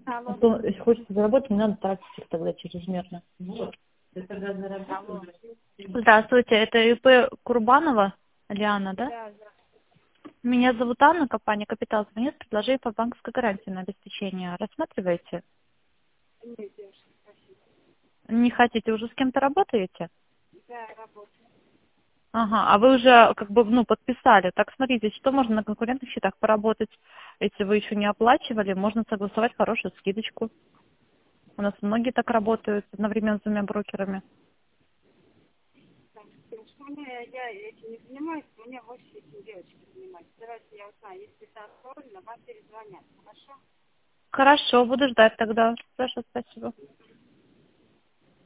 Алло. А то, если хочется заработать, не надо тратить их тогда чрезмерно. Алло. Здравствуйте, это ИП Курбанова Лиана, да? Да, да. Меня зовут Анна, компания «Капитал» звонит с предложением по банковской гарантии на обеспечение. Рассматриваете? Нет, девушка, спасибо. Не хотите, уже с кем-то работаете? Да, работаю. Ага, а вы уже как бы, ну, подписали. Так, смотрите, что можно на конкурентных счетах поработать, если вы еще не оплачивали, можно согласовать хорошую скидочку. У нас многие так работают одновременно с двумя брокерами. Так, девушка, я этим не занимаюсь, у меня больше этим девочки занимаются. Давайте я узнаю, если это актуально, вам перезвонят. Хорошо? Хорошо, буду ждать тогда. Хорошо, спасибо.